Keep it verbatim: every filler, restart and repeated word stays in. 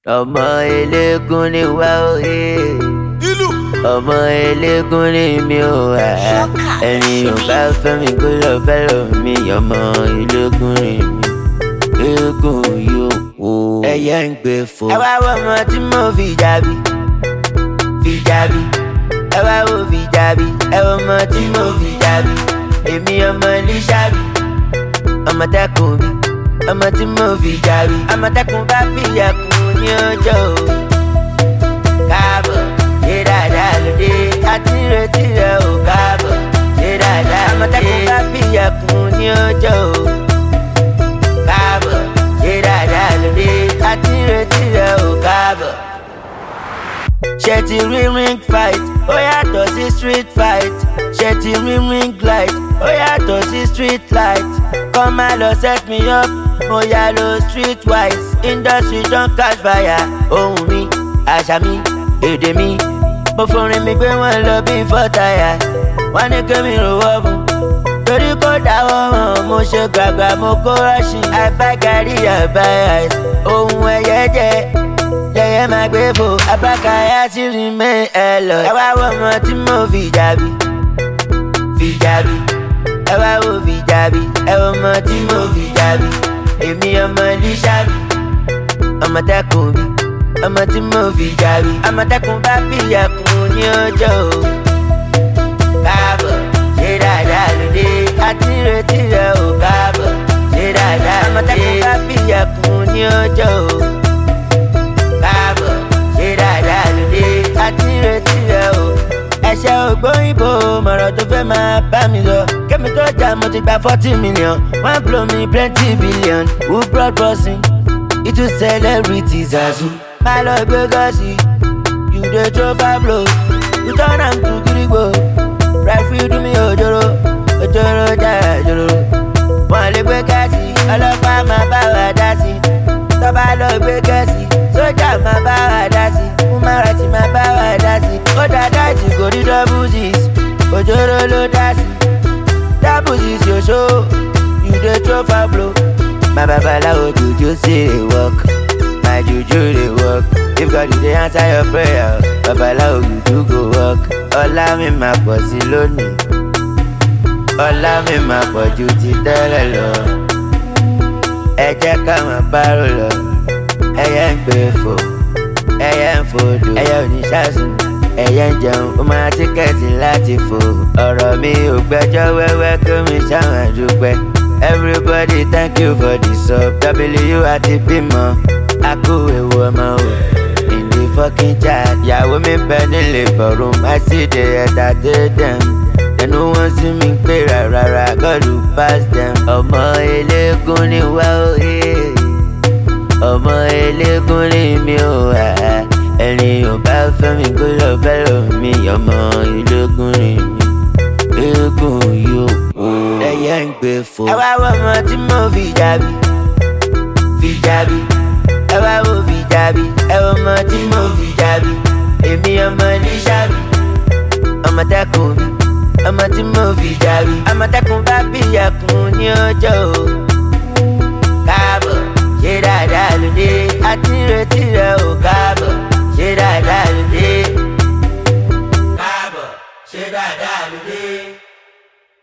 ọmọ eléégún ni wá òye ọmọ eléégún ni mi ò wá ẹni ò bá fẹ́ mi kó lọ fẹ́ lọ mi ọmọ eléégún ni mi eégún yóò wò ẹyẹ ń gbé fò. ẹ wá wo ọmọ tí mo fi jàbí fi jàbí ẹ wá wo fi jàbí ẹ wo ọmọ tí mo fi jàbí èmi ọmọ Lísàbí ọmọ tẹkùn bí ọmọ tí mo fi jàbí ọmọ tẹkùn bá bíyàkùn ní ọjọ́ o. káàbọ̀ ṣe dáadáa lóde àti ìrètí rẹ ò káàbọ̀ ṣe dáadáa ọmọ tẹkùn bá bíyàkùn ní ọjọ́ o. káàbọ̀ ṣe dáadáa lóde àti ìrètí rẹ ò káàbọ̀. ṣe ti rí ring fight ó yàtọ̀ sí street fight ṣe ti rí ring light ó yàtọ̀ sí street light. Come and lọ set me up mo yà lọ street wise industry don catch fire. Ohùn mi àṣà mi èdè mi mo forin mi gbé wọn lọ bí fọ́tàyà. Wọ́n ní kí mi rówó fún torí kò dáwọ́ hàn mo ṣe gbàgbà mo kó rọ́ọ̀ṣì. Abágarí àbáyà ohun ẹ̀yẹ jẹ́ lẹ́yẹ máa gbé fò abákayá sí rí mẹ́ ẹ lọ. ẹ wá wọ ọmọ tí mo fi jàbí fi jàbí ẹ wá wo fi jàbí ẹ wọ ọmọ tí mo fi jàbí èmi ọmọ Lísàbí ọmọ tẹkùn bí ọmọ tí mo fi jàbí ọmọ tẹkùn bá bíyàkùn ní ọjọ́ o. káàbọ̀ ṣe dáadáa lóde àti ìrètí rẹ ò káàbọ̀ ṣe dáadáa ọmọ tẹkùn bá bíyàkùn ní ọjọ́ o. káàbọ̀ ṣe dáadáa lóde àti ìrètí rẹ o. ẹ̀ṣẹ̀ ògbóyìnbó mọ̀rọ̀ tó fẹ́ máa bá mi lọ. Kẹ́mi tó jà mo ti gba forty million. Wọ́n blow me plenty billion. Who brought bossing? Itu celebrities azu. Má lọ gbé gọ́ọ̀sì. You dey throw far blow. You turn am to gidigbo. Referee do mi òjòrò. Òjòrò dára jòrò. Wọ́n lè gbé gẹ́ẹ̀sì. Ọlọ́pàá máa bá wa dá sí. Tọ́ba lọ gbé gẹ́ẹ̀sì. Sójà máa bá wa dá sí. Human máa bá wa dá sí. Ó dáadáa tí kò rí double six. Òjòrò ló dá sí. Double six your show. You dey throw far blow. My babalawo juju say dey work. My juju dey work. If God dey answer your prayer, babalawo juju go work. Ọlá mi máa pọ̀ sí lónìí. Ọlá mi máa pọ̀ ju ti tẹ́lẹ̀ lọ. Ẹ jẹ́ ká máa bárò lọ. Ẹyẹ ń gbé fò. Ẹyẹ ń fòdò. Ẹyẹ ò ní ṣàṣùn. Ẹyẹ ń jẹun. Ó máa tíkẹ́ẹ̀tì láti fò. Ọ̀rọ̀ mi ò gbẹ́jọ́ wẹ́wẹ́ kí mi ṣáwọn àdúpẹ́. Everybody thank you for the sub. W àti bímọ. A kú ewu ọmọ o. In the fucking chat. Ìyàwó mi bẹ nílé ballroom. I see they entertain them. They no wan see me pé rárá. God will pass them. Ọmọ eléégún ni wá òye. Ọmọ eléégún ni mi ò wá. Ẹni ò bá fẹ́ mi kó lọ fẹ́ lọ mi. Ọmọ eléégún ni mi. Eégún yóò wò ẹyẹ ń gbé fò. ẹ wá wo ọmọ tí mo fi jàbí fi jàbí ẹ wá wo fi jàbí ẹ wo ọmọ tí mo fi jàbí èmi ọmọ Lísàbí ọmọ tẹkùn bí ọmọ tí mo fi jàbí ọmọ tẹkùn bá bíyàkùn ní ọjọ́ o.